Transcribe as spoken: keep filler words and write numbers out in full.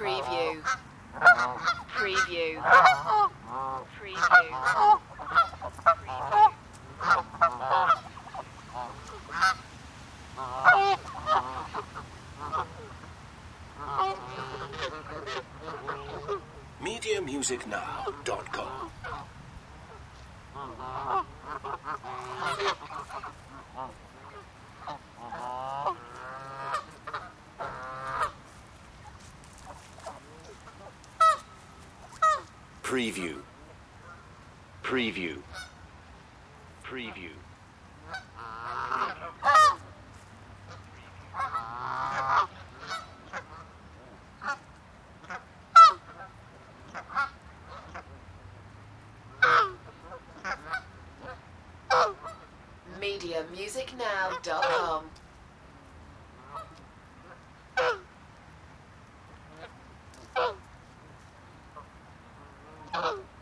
Preview. Preview. Preview. media music now dot com. Preview. Preview. Preview. media music now dot com.